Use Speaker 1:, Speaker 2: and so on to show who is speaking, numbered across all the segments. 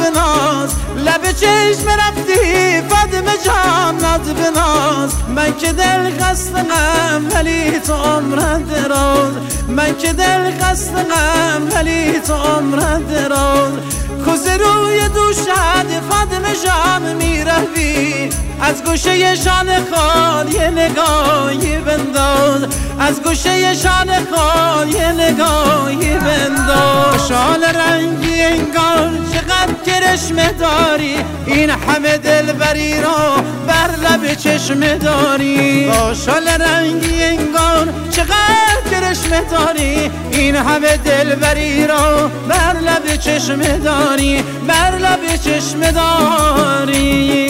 Speaker 1: بناز، لب چشم رفتی فاطمه جان ناز بناز. من که دل خستم ولی تو عمرت دراز، من که دل خستم ولی تو عمرت دراز. کوز روی دوشت فاطمه جان میروی، از گوشه شان خال یه نگاهی بنداز، از گوشه شان خال یه نگاهی بنداز. شال رنگی انگار چقدر کرشمه داری، این همه دلبری رو بر لب چشمه داری. با شال رنگی انگار چقدر کرشمه داری، این همه دلبری رو بر لب چشمه داری، بر لب چشمه داری.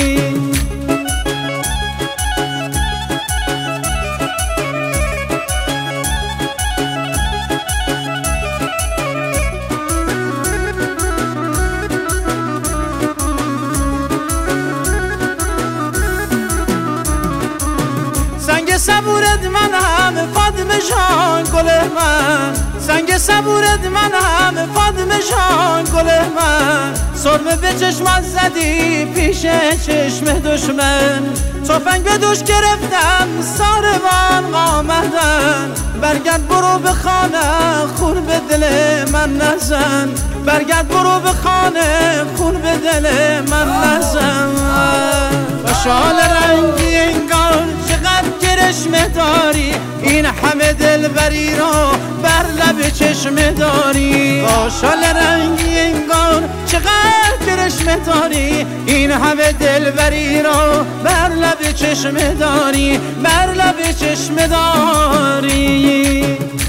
Speaker 1: سنگ صبورت منم فاطمه جان گل من، سنگ صبورت منم فاطمه جان گل من. سرمه به چشمت زدی پیش چشم دشمن، تفنگ به دوش گرفتم ساروان آمدن. برگرد برو به خانه خون به دل من نزن، برگرد برو به خانه خون به دل من نزن. و شال رنگی انگار چقدر کرشمه داری، این همه دلبری رو بر لب چشمه داری. با شال رنگی انگار چقدر کرشمه داری، این همه دلبری رو بر لب چشمه داری، بر لب چشمه داری.